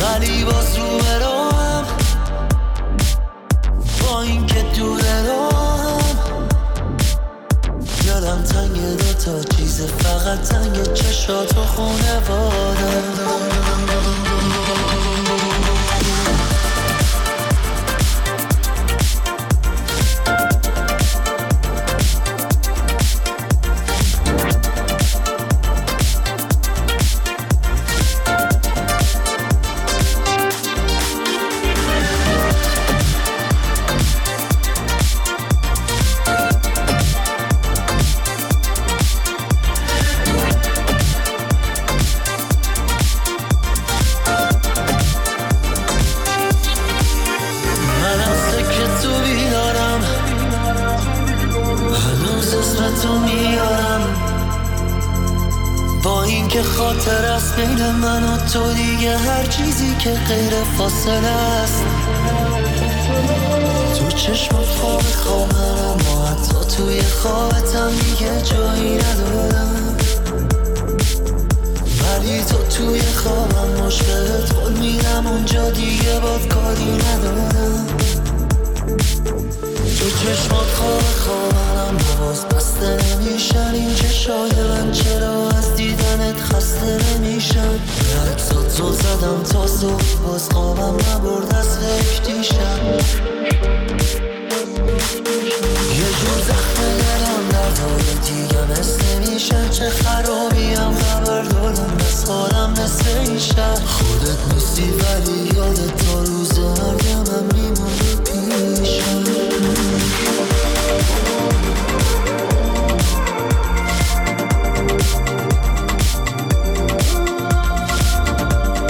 ولی باز رو برام با این که دوره رام یادم تنگ دوتا چیز فقط تنگ چشات و خونواده که خاطر است بین من و تو دیگه هر چیزی که غیر فاصله است تو چشمت خواب خوابم اما حتی توی خوابتم دیگه جایی ندارم ولی تو توی خوابم مشکلت خود میرم اونجا دیگه باد کاری ندارم تو چشمات خوابم باز بسته نمیشن این چشای من چرا از دیدنت خسته نمیشن عکسات رو زدم تا صبح باز خوابم نبرد از فکر دیشب یه جور زخم دلم دردهای دیگه مثل نمیشن چه خرابیم خبر دارم از حالم مثل این شهر خودت نیستی ولی یادت تا روز مرگم هم